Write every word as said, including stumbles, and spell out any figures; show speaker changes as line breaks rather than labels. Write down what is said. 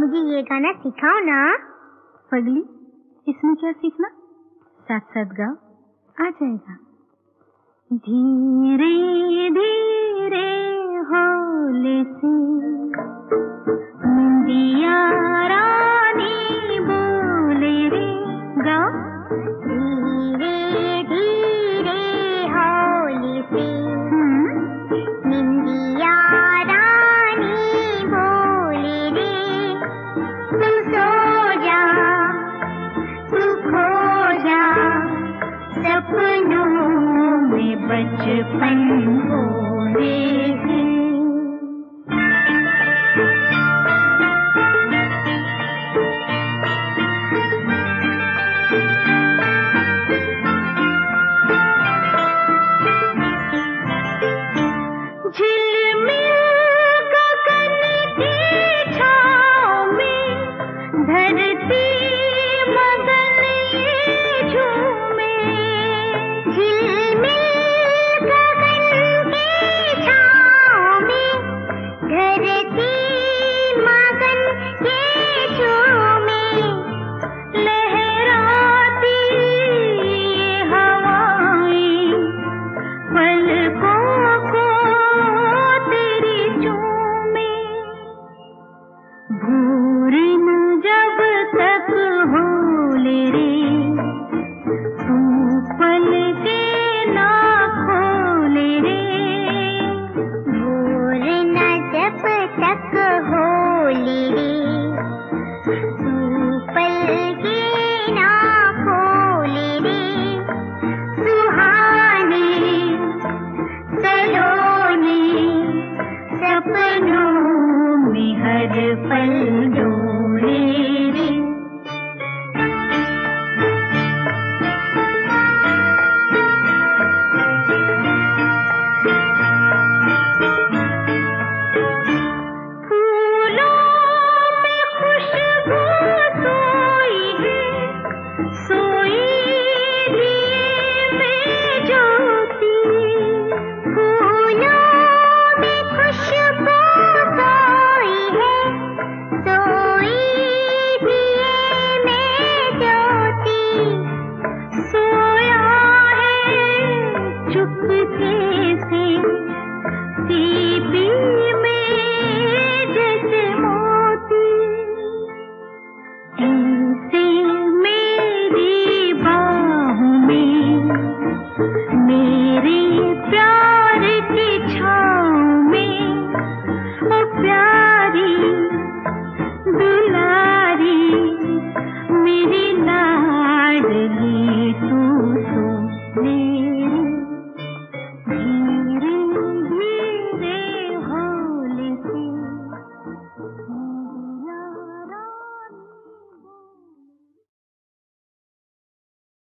मुझे ये गाना सिखाओ ना।
पगली, इसमें क्या सीखना, साथ साथ गाओ, आ जाएगा। धीरे धीरे होले से निंदिया रानी बोले रे, गाओ।
धीरे धीरे होले से निंदिया रानी बोले रे, तू सो जा तू खो जा सपनों में बचपन बोले से।
सपनों में हर पल